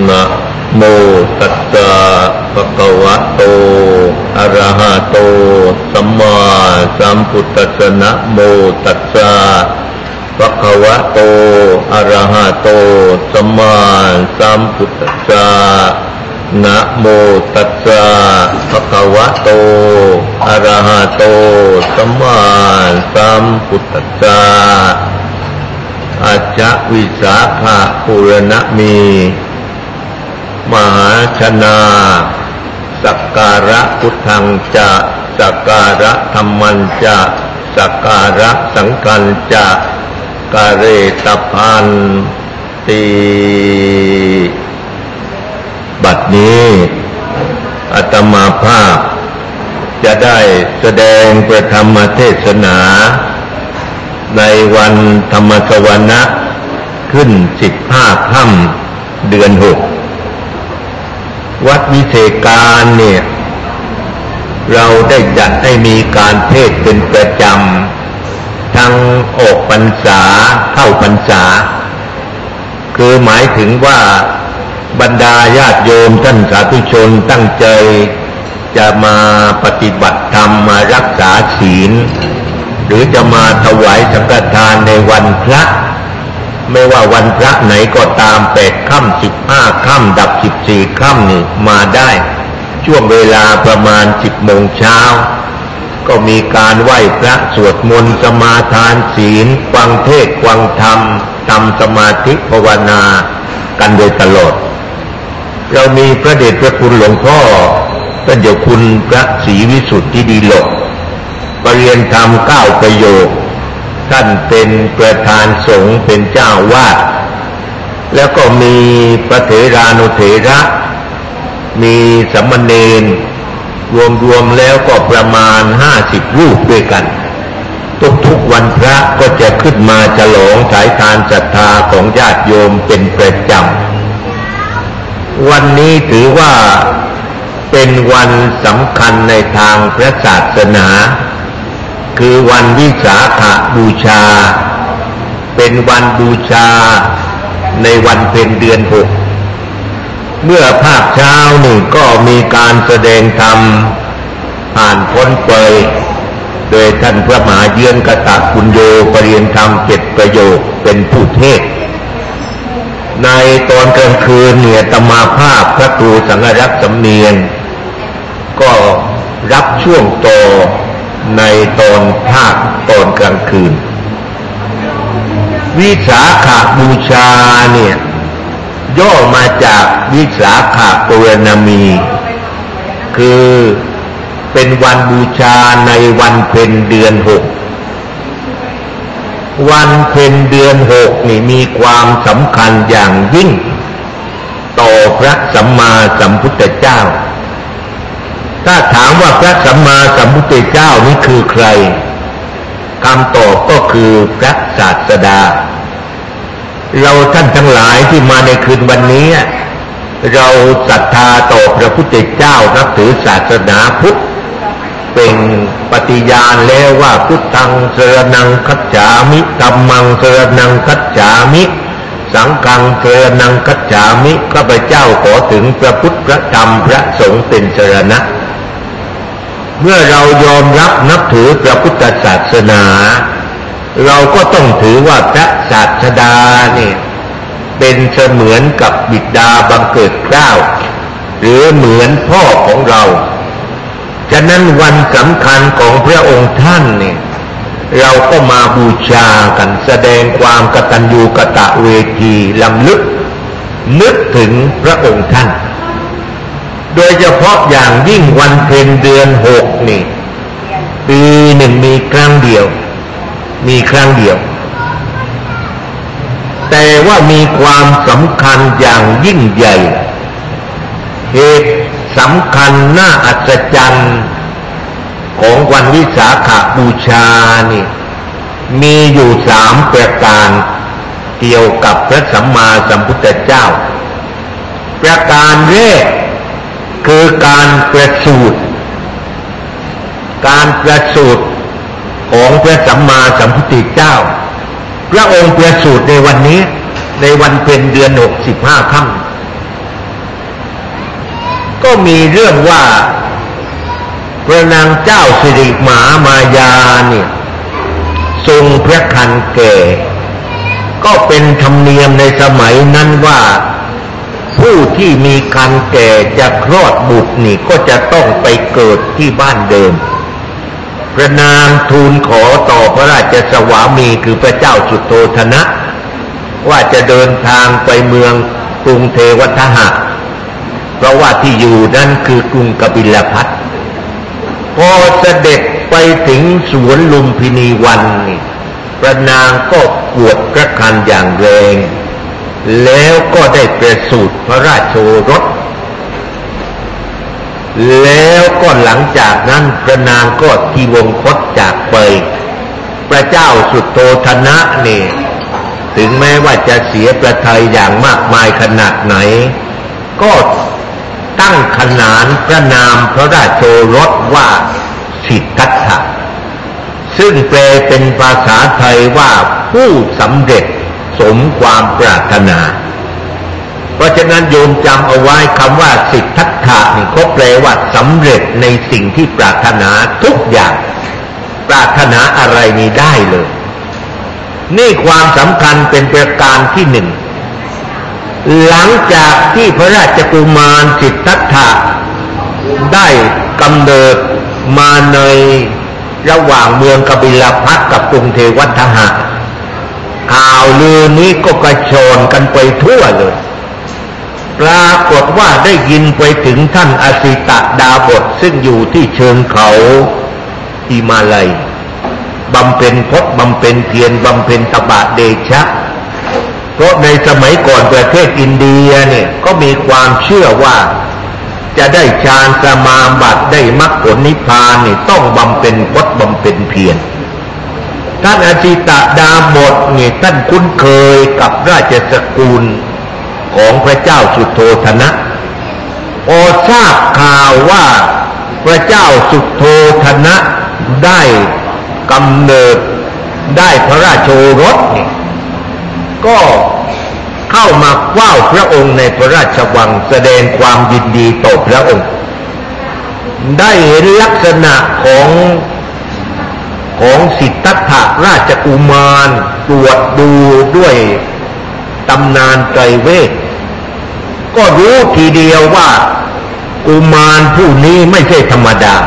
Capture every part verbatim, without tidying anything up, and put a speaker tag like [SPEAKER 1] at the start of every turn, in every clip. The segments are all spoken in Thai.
[SPEAKER 1] นะโมตัสสะภะคะวะโตอะระหะโตสัมมาสัมพุทธัสสะนะโมตัสสะภะคะวะโตอะระหะโตสัมมาสัมพุทธัสสะนะโมตัสสะภะคะวะโตอะระหะโตสัมมาสัมพุทธัสสะอาจจะวิสาขะปุรณมีมหาชนาสักการะพุทธังจะสักการะธัมมังจะสักการะสังฆังจะกาเรตพันติบัดนี้อาตมาภาพจะได้แสดงพระธรรมเทศนาในวันธรรมสวนะขึ้นสิบห้าค่ำเดือนหกวัดวิเศษการเนี่ยเราได้จัดให้มีการเทศน์เป็นประจำทั้งออกพรรษาเข้าพรรษาคือหมายถึงว่าบรรดาญาติโยมท่านสาธุชนตั้งใจจะมาปฏิบัติธรรมมารักษาศีลหรือจะมาถวายสังฆทานในวันพระไม่ว่าวันพระไหนก็ตามแปดค่ำสิบห้าค่ำดับสิบสี่ค่ำนี่มาได้ช่วงเวลาประมาณสิบโมงเช้าก็มีการไหว้พระสวดมนต์สมาทานศีลฟังเทศน์ฟังธรรมทำสมาธิภาวนากันโดยตลอดเรามีพระเดชพระคุณหลวงพ่อท่านเจ้าคุณพระศรีวิสุทธิดีโลกปริยนธรรมเก้าประโยคท่านเป็นประธานสงฆ์เป็นเจ้าวาดแล้วก็มีพระเถรานุเถระมีสามเณรรวมๆแล้วก็ประมาณห้าสิบรูปด้วยกันทุกๆวันพระก็จะขึ้นมาฉลองสายทานศรัทธาของญาติโยมเป็นประจำวันนี้ถือว่าเป็นวันสำคัญในทางพระศาสนาคือวันวิสาขบูชาเป็นวันบูชาในวันเพ็ญเดือนหกเมื่อภาคเช้านี่ก็มีการแสดงธรรมผ่านพ้นไปโดยท่านพระมหาเยือนกตปุญโญปริยนธรรมเจ็ดประโยคเป็นผู้เทศน์ในตอนกลางคืนเนี่ยอาตมาภาพพระครูสังฆรักษ์สำเนียงก็รับช่วงต่อในตอนภาคตอนกลางคืนวิสาขบูชาเนี่ยย่อมาจากวิสาขปูรณมีคือเป็นวันบูชาในวันเพ็ญเดือนหกวันเพ็ญเดือนหกนี่มีความสำคัญอย่างยิ่งต่อพระสัมมาสัมพุทธเจ้าถ้าถามว่าพระสัมมาสัมพุทธเจ้านี่คือใครคำตอบก็คือพระศาสดาเราท่านทั้งหลายที่มาในคืนวันนี้เราศรัทธาต่อพระพุทธเจ้านับถือศาสนาพุทธเป็นปฏิญาณแล้วว่าพุทธังสรณังคัจฉามิธัมมังสรณังคัจฉามิสังฆังสรณังคัจฉามิข้าพเจ้าขอถึงพระพุทธพระธรรมพระสงฆ์เป็นสรณะเมื่อเรายอมรับนับถือพระพุทธศาสนาเราก็ต้องถือว่าพระศาสดาเนี่ยเป็นเสมือนกับบิดาบังเกิดเกล้าหรือเหมือนพ่อของเราฉะนั้นวันสำคัญของพระองค์ท่านเนี่ยเราก็มาบูชากันแสดงความกตัญญูกตเวทีลำลึกนึกถึงพระองค์ท่านโดยเฉพาะอย่างยิ่งวันเพ็ญเดือนหกนี่ปีหนึ่งมีครั้งเดียวมีครั้งเดียวแต่ว่ามีความสำคัญอย่างยิ่งใหญ่เหตุสำคัญน่าอัศจรรย์ของวันวิสาขบูชานี่มีอยู่สามประการเกี่ยวกับพระสัมมาสัมพุทธเจ้าประการแรกคือการประสูติการประสูติของพระสัมมาสัมพุทธเจ้าพระองค์ประสูติในวันนี้ในวันเพ็ญเดือนหกสิบห้าค่ำก็มีเรื่องว่าพระนางเจ้าสิริมหามายาเนี่ยทรงพระครรภ์แก่ก็เป็นธรรมเนียมในสมัยนั้นว่าผู้ที่มีครรภ์แก่จะคลอดบุตรนี่ก็จะต้องไปเกิดที่บ้านเดิมพระนางทูลขอต่อพระราชสวามีคือพระเจ้าสุโธทนะว่าจะเดินทางไปเมืองกรุงเทวทหะเพราะว่าที่อยู่นั้นคือกรุงกบิลพัสดุพอเสด็จไปถึงสวนลุมพินีวันนี่พระนางก็ปวดพระครรภ์อย่างแรงแล้วก็ได้ประสูติพระราชโอรสแล้วก็หลังจากนั้นพระนางก็ทีวงคตจากไปพระเจ้าสุโธทนะนี่ถึงแม้ว่าจะเสียพระทัยอย่างมากมายขนาดไหนก็ตั้งขนานพระนามพระราชโอรสว่าสิทธัตถะซึ่งแปลเป็นภาษาไทยว่าผู้สำเร็จสมความปรารถนาเพราะฉะนั้นโยมจำเอาไว้คำว่าสิทธัตถะนี่ก็แปลว่าสำเร็จในสิ่งที่ปรารถนาทุกอย่างปรารถนาอะไรนี้ได้เลยนี่ความสำคัญเป็นประการที่หนึ่งหลังจากที่พระราชกุมารสิทธัตถะได้กำเนิดมาในระหว่างเมืองกบิลพัสดุกับกรุงเทวทหะข่าวลือนี้ก็กระโจนกันไปทั่วเลยปรากฏว่าได้ยินไปถึงท่านอสิตดาบสซึ่งอยู่ที่เชิงเขาหิมาลัยบำเพ็ญพจน์บำเพ็ญเพียรบำเพ็ญตบะเดชะเพราะในสมัยก่อนประเทศอินเดียเนี่ยก็มีความเชื่อว่าจะได้ฌานสมาบัติได้มรรคผลนิพพานนี่ต้องบำเพ็ญพจน์บำเพ็ญเพียรท่านอสิตดาบสนี่ท่านคุ้นเคยกับราชสกุลของพระเจ้าสุโธทนะพอทราบข่าวว่าพระเจ้าสุโธทนะได้กำเนิดได้พระราชโอรสนี่ก็เข้ามาเฝ้าพระองค์ในพระราชวังแสดงความยินดีต่อพระองค์ได้เห็นลักษณะของของสิทธัตถะราชกุมารตรวจดูด้วยตำนานไตรเวทก็รู้ทีเดียวว่ากุมารผู้นี้ไม่ใช่ธรรมดา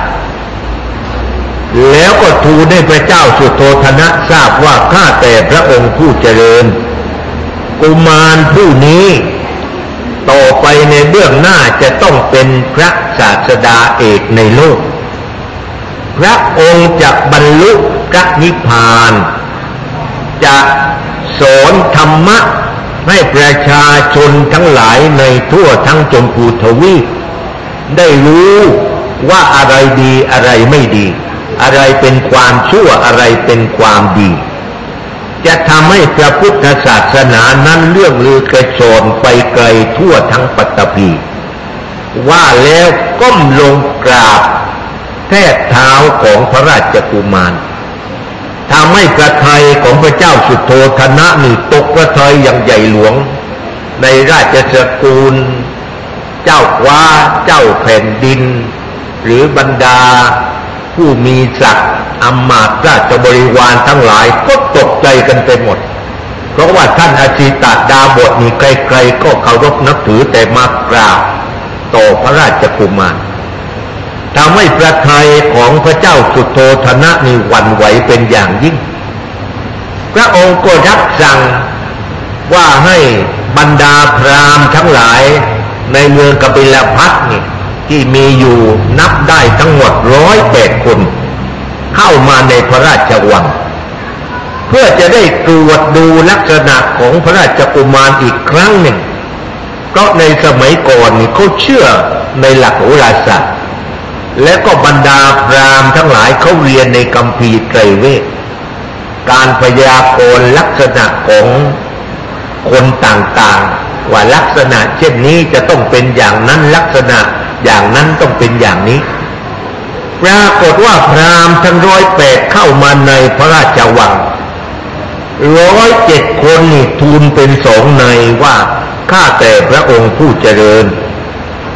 [SPEAKER 1] แล้วก็ทูลให้พระเจ้าสุโธทนะทราบว่าข้าแต่พระองค์ผู้เจริญกุมารผู้นี้ต่อไปในเบื้องหน้าจะต้องเป็นพระศาสดาเอกในโลกพระองค์จะบรรลุพระนิพพานจะสอนธรรมะให้ประชาชนทั้งหลายในทั่วทั้งชมพูทวีปได้รู้ว่าอะไรดีอะไรไม่ดีอะไรเป็นความชั่วอะไรเป็นความดีจะทำให้พระพุทธศาสนานั้นเลื่องลือกระโจนไปไกลทั่วทั้งปัตตภีว่าแล้วก้มลงกราบแทบเท้าของพระราชกุมารทำให้พระทัยของพระเจ้าสุโธทนะนี่ตกพระทัยอย่างใหญ่หลวงในราชสกุลเจ้าฟ้าเจ้าแผ่นดินหรือบรรดาผู้มีศักดิ์อำมาตย์ราชบริวารทั้งหลายก็ตกใจกันไปหมดเพราะว่าท่านอสิตดาบสนี่ใครๆก็เคารพนับถือแต่มากราบต่อพระราชกุมารทำให้พระทัยของพระเจ้าสุโธทนะนี่หวั่นไหวเป็นอย่างยิ่งพระองค์ก็รับสั่งว่าให้บรรดาพราหมณ์ทั้งหลายในเมืองกบิลพัสดุนี่ที่มีอยู่นับได้ทั้งหมดร้อยแปดคนเข้ามาในพระราชวังเพื่อจะได้ตรวจดูลักษณะของพระราชกุมารอีกครั้งหนึ่งเพราะในสมัยก่อนนี่เขาเชื่อในหลักโหราศาสตร์และก็บรรดาพราหมณ์ทั้งหลายเขาเรียนในคัมภีร์ไตรเวทการพยากรณ์ลักษณะของคนต่างๆว่าลักษณะเช่นนี้จะต้องเป็นอย่างนั้นลักษณะอย่างนั้นต้องเป็นอย่างนี้ปรากฏว่าพราหมณ์ทั้งร้อยแปดเข้ามาในพระราชวังร้อยเจ็ดคนนี่ทูลเป็นสองในว่าข้าแต่พระองค์ผู้เจริญ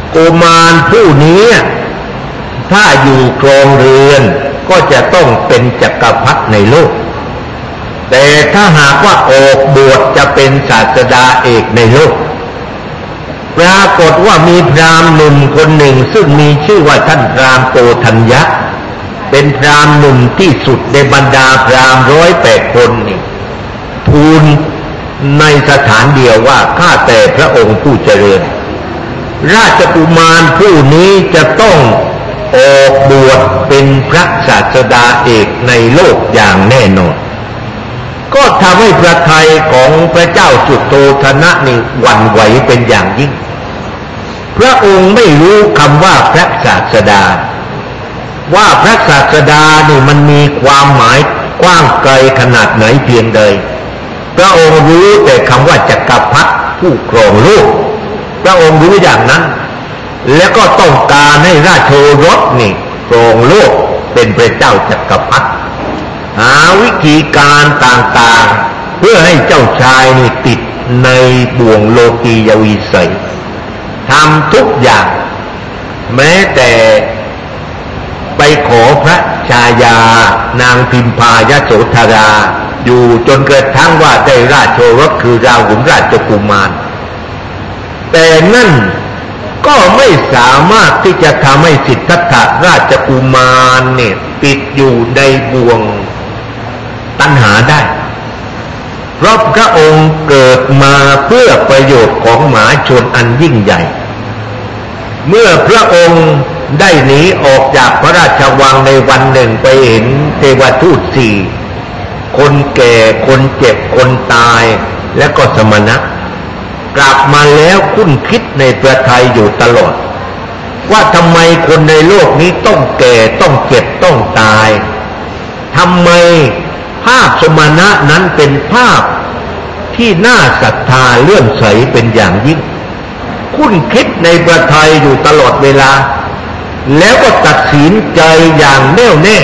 [SPEAKER 1] กุมารผู้นี้ถ้าอยู่ครองเรือนก็จะต้องเป็นจักรพรรดิในโลกแต่ถ้าหากว่าออกบวชจะเป็นศาสดาเอกในโลกปรากฏว่ามีพราหมณ์หนุ่มคนหนึ่งซึ่งมีชื่อว่าท่านพราหมณ์โกธัญญะเป็นพราหมณ์หนุ่มที่สุดในบรรดาพราหมณ์ร้อยแปดคนนี่ทูลในสถานเดียวว่าข้าแต่พระองค์ผู้เจริญราชกุมารผู้นี้จะต้องออกบวชเป็นพระศาสดาเอกในโลกอย่างแน่นอนก็ทำให้พระทัยของพระเจ้าสุโธทนะนี่หวั่นไหวเป็นอย่างยิ่งพระองค์ไม่รู้คำว่าพระศาสดาว่าพระศาสดานี่มันมีความหมายกว้างไกลขนาดไหนเพียงใดพระองค์รู้แต่คำว่าจักรพรรดิผู้ครองโลกพระองค์รู้อย่างนั้นและก็ต้องการให้ราชโอรสนี่ครองโลกเป็นพระเจ้าจักรพรรดิหาวิธีการต่างๆเพื่อให้เจ้าชายนี่ติดในบ่วงโลกียวิสัยทำทุกอย่างแม้แต่ไปขอพระชายานางพิมพายโสธราอยู่จนกระทั่งว่าได้ราชโอรสคือราหุลราชกุมารแต่นั่นก็ไม่สามารถที่จะทำให้สิทธัตถราชกุมารเนี่ยติดอยู่ในบ่วงตัณหาได้เพราะพระองค์เกิดมาเพื่อประโยชน์ของมหาชนอันยิ่งใหญ่เมื่อพระองค์ได้หนีออกจากพระราชวังในวันหนึ่งไปเห็นเทวทูตสี่คนแก่คนเจ็บคนตายและก็สมณะกลับมาแล้วคุ้นคิดในประทัยอยู่ตลอดว่าทำไมคนในโลกนี้ต้องแก่ต้องเจ็บต้องตายทำไมภาพสมณะนั้นเป็นภาพที่น่าศรัทธาเลื่อมใสเป็นอย่างยิ่งคุ้นคิดในประทัยอยู่ตลอดเวลาแล้วก็ตัดสินใจอย่างแน่วแน่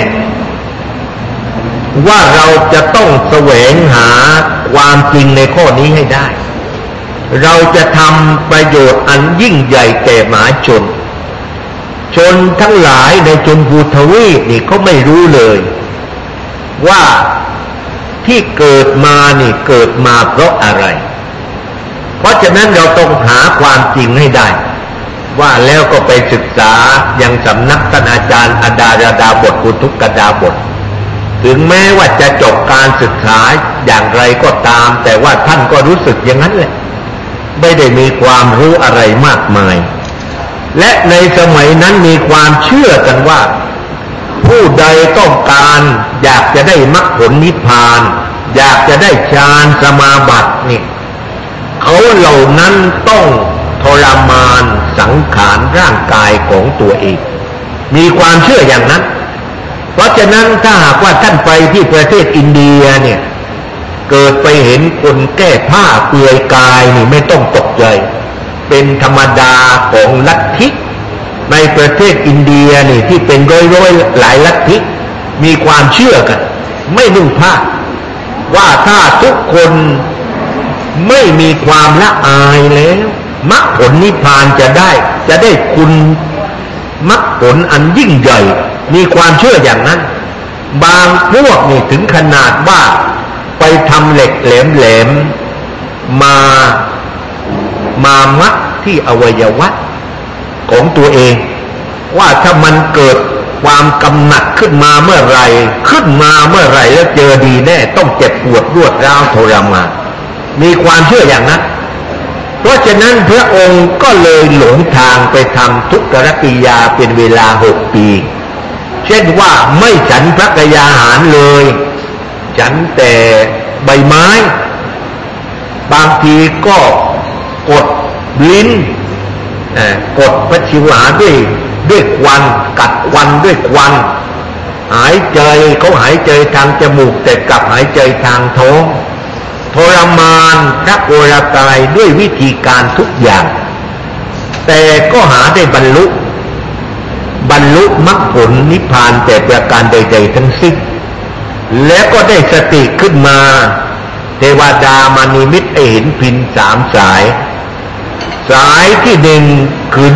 [SPEAKER 1] ว่าเราจะต้องแสวงหาความจริงในข้อนี้ให้ได้เราจะทำประโยชน์อันยิ่งใหญ่แก่มหาชนชนทั้งหลายในชมพูทวีปนี่เขาไม่รู้เลยว่าที่เกิดมานี่เกิดมาเพราะอะไรเพราะฉะนั้นเราต้องหาความจริงให้ได้ว่าแล้วก็ไปศึกษายังสำนักท่านอาจารย์อดาราดาบทปุถุกดาบทถึงแม้ว่าจะจบการศึกษาอย่างไรก็ตามแต่ว่าท่านก็รู้สึกอย่างนั้นแหละไม่ได้มีความรู้อะไรมากมายและในสมัยนั้นมีความเชื่อกันว่าผู้ใดต้องการอยากจะได้มรรคผลนิพพานอยากจะได้ฌานสมาบัตินี่เขาเหล่านั้นต้องทรมานสังขารร่างกายของตัวเองมีความเชื่ออย่างนั้นเพราะฉะนั้นถ้าหากว่าท่านไปที่ประเทศอินเดียเนี่ยเกิดไปเห็นคนแก้ผ้าเปลือยกายนี่ไม่ต้องตกใจเป็นธรรมดาของลัทธิในประเทศอินเดียนี่ที่เป็นร้อยๆหลายลัทธิมีความเชื่อกันไม่นุ่งผ้าว่าถ้าทุกคนไม่มีความละอายแล้วมรรคผลนิพพานจะได้จะได้คุณมรรคผลอันยิ่งใหญ่มีความเชื่ออย่างนั้นบางพวกนี่ถึงขนาดว่าไปทำเหล็กแหลมๆมามามัดที่อวัยวะของตัวเองว่าถ้ามันเกิดความกำหนัดขึ้นมาเมื่อไรขึ้นมาเมื่อไรแล้วเจอดีแน่ต้องเจ็บปวดรวดร้าวทรมานมีความเชื่ออย่างนั้นเพราะฉะนั้นพระองค์ก็เลยหลงทางไปทำทุกขกิริยาเป็นเวลาหกปีเช่นว่าไม่ฉันพระกยาหารเลยฉันแต่ใบไม้บางทีก็กดลิ้นกดพระชิวหาด้วยด้วยควันกัดควันด้วยควันหายใจเขาหายใจทางจมูกแต่กลับหายใจทางท้องทรมานพระโอรกายด้วยวิธีการทุกอย่างแต่ก็หาได้บรรลุบรรลุมรรคผลนิพพานแต่ประการใดๆทั้งสิ้นและก็ได้สติขึ้นมาเทวดามานิมิตให้เห็นพินสามสายสายที่หนึ่งขึง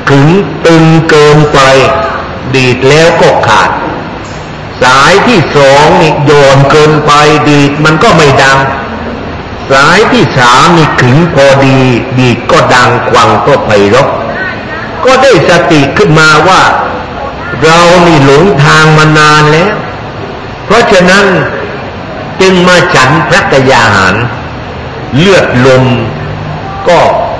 [SPEAKER 1] ขึงตึงเกินไปดีดแล้วก็ขาดสายที่สองนี่โยนเกินไปดีดมันก็ไม่ดังสายที่สามนี่ขึงพอดีดีดก็ดังควังก็ไพเราะก็ได้สติขึ้นมาว่าเรานี่หลงทางมานานแล้วเพราะฉะนั้นจึงมาฉันพระกยาหารเลือดลมก็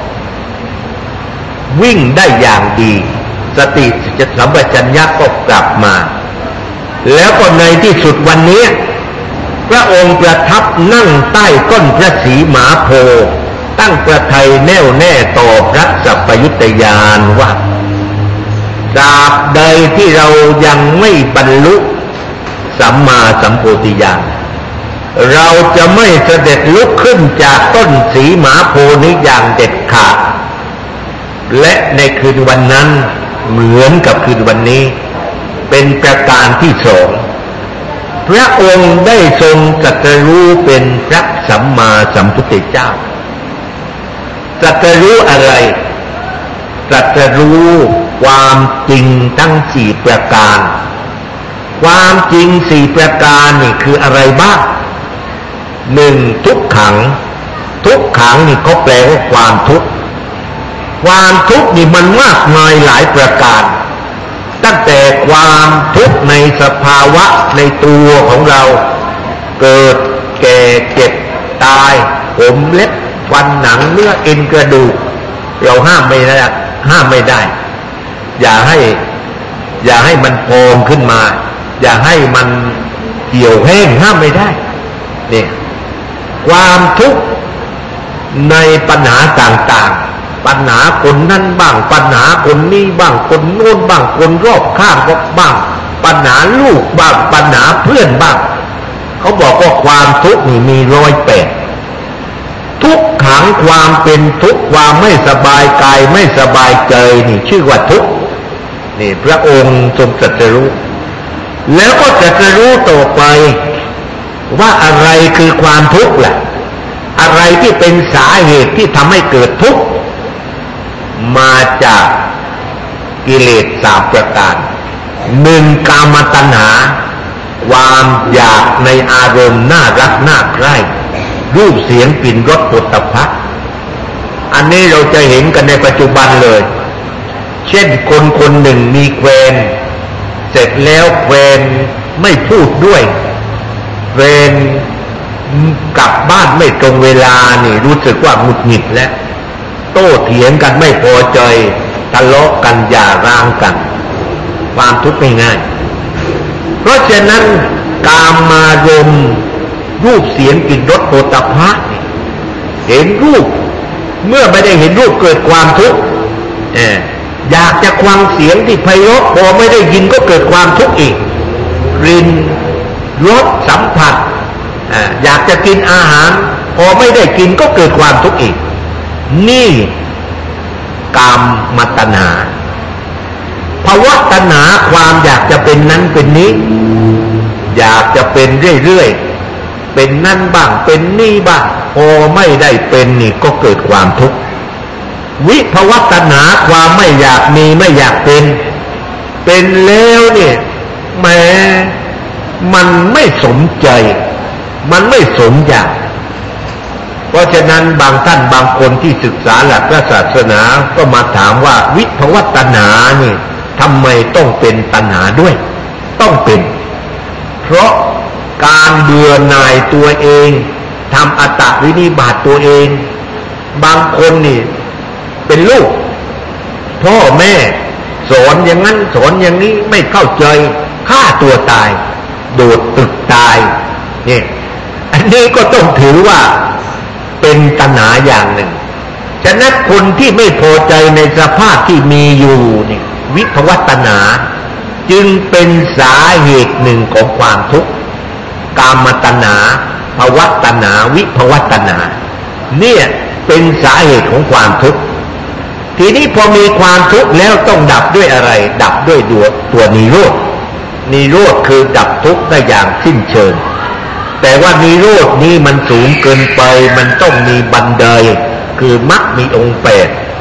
[SPEAKER 1] วิ่งได้อย่างดีสติสัมปชัญญะก็กลับมาแล้วก็ในที่สุดวันนี้พระองค์ประทับนั่งใต้ต้นพระศรีมหาโพธิ์ตั้งพระทัยแน่วแน่ต่อพระสัพพยุตญาณว่าตราบใดที่เรายังไม่บรรลุสัมมาสัมโพธิญาณเราจะไม่เสด็จลุกขึ้นจากต้นศรีมหาโพธิ์นี้อย่างเด็ดขาดและในคืนวันนั้นเหมือนกับคืนวันนี้เป็นประการที่สองพระองค์ได้ทรงตรัสรู้เป็นพระสัมมาสัมพุทธเจ้าตรัสรู้อะไรตรัสรู้ความจริงทั้งสี่ประการความจริงสี่ประการนี่คืออะไรบ้างหนึ่งทุกขังทุกขังนี่เขาแปลว่าความทุกข์ความทุกข์นี่มันมากมายหลายประการตั้งแต่ความทุกข์ในสภาวะในตัวของเราเกิดแก่เจ็บตายผมเล็บฟันหนังเนื้อเอ็นกระดูกเราห้ามไม่ได้ห้ามไม่ได้อย่าให้อย่าให้มันพองขึ้นมาอย่าให้มันเหี่ยวแห้งห้ามไม่ได้เนี่ยความทุกข์ในปัญหาต่างๆปัญหาคนนั้นบ้างปัญหาคนนี้บ้างคนโน้นบ้างคนรอบข้างก็บ้างปัญหาลูกบ้างปัญหาเพื่อนบ้างเขาบอกว่าความทุกข์นี่มีร้อยแปดทุกขังความเป็นทุกข์ความไม่สบายกายไม่สบายใจนี่ชื่อว่าทุกข์นี่พระองค์ทรงตรัสรู้แล้วก็ตรัสรู้ต่อไปว่าอะไรคือความทุกข์ล่ะอะไรที่เป็นสาเหตุที่ทำให้เกิดทุกข์มาจากกิเลสสามประการหนึ่งกามตัณหาความอยากในอารมณ์น่ารักน่าใคร่รูปเสียงกลิ่นรสโผฏฐัพพะอันนี้เราจะเห็นกันในปัจจุบันเลยเช่นคนคนหนึ่งมีแฟนเสร็จแล้วแฟนไม่พูดด้วยแฟนกลับบ้านไม่ตรงเวลานี่รู้สึกว่าหงุดหงิดและโต้เถียงกันไม่พอใจทะเลาะกันหย่าร้างกันความทุกข์ไม่ง่ายเพราะฉะนั้นกามารมณ์รูปเสียงกลิ่นรสโผฏฐัพพะเห็นรูปเมื่อไม่ได้เห็นรูปเกิดความทุกข์เอออยากจะฟังเสียงที่ไพเราะพอไม่ได้ยินก็เกิดความทุกข์อีกกลิ่นรสสัมผัสอ่าอยากจะกินอาหารพอไม่ได้กินก็เกิดความทุกข์อีกนี่กามตัณหาภวตัณหาความอยากจะเป็นนั้นเป็นนี้อยากจะเป็นเรื่อยๆเป็นนั่นบ้างเป็นนี่บ้างพอไม่ได้เป็นนี่ก็เกิดความทุกข์วิภวตัณหาความไม่อยากมีไม่อยากเป็นเป็นแล้วเนี่ยแม้มันไม่สมใจมันไม่สมอยากเพราะฉะนั้นบางท่านบางคนที่ศึกษาหลักพระศาสนาก็มาถามว่าวิภวตัณหานี่ทำไมต้องเป็นตัณหาด้วยต้องเป็นเพราะการเบื่อหน่ายตัวเองทำอัตตวินิบาตตัวเองบางคนนี่เป็นลูกพ่อแม่สอนอย่างนั้นสอนอย่างนี้ไม่เข้าใจฆ่าตัวตายโดดตึกตายนี่อันนี้ก็ต้องถือว่าเป็นตัณหาอย่างหนึ่งฉะนั้นคนที่ไม่พอใจในสภาพที่มีอยู่นี่วิภวตัณหาจึงเป็นสาเหตุหนึ่งของความทุกข์กามตัณหาภวตัณหาวิภวตัณหาเนี่ยเป็นสาเหตุของความทุกข์ทีนี้พอมีความทุกข์แล้วต้องดับด้วยอะไรดับด้วยตัวตัวนิโรธนิโรธคือดับทุกข์ได้อย่างสิ้นเชิงแต่ว่านิโรธนี้มันสูงเกินไปมันต้องมีบันไดคือมรรคมีองค์แปด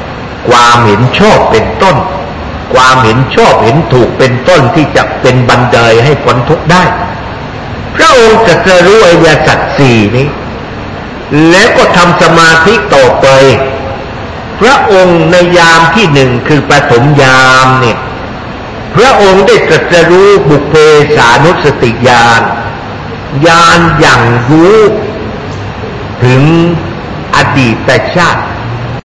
[SPEAKER 1] ความเห็นชอบเป็นต้นความเห็นชอบเห็นถูกเป็นต้นที่จะเป็นบันไดให้พ้นทุกข์ได้พระองค์จะจะรู้อริยสัจสี่นี้แล้วก็ทำสมาธิต่อไปพระองค์ในยามที่หนึ่งคือปฐมยามเนี่ยพระองค์ได้ตรัสรู้บุพเพสานุสติญาณญาณอย่างรู้ถึงอดีตชาติ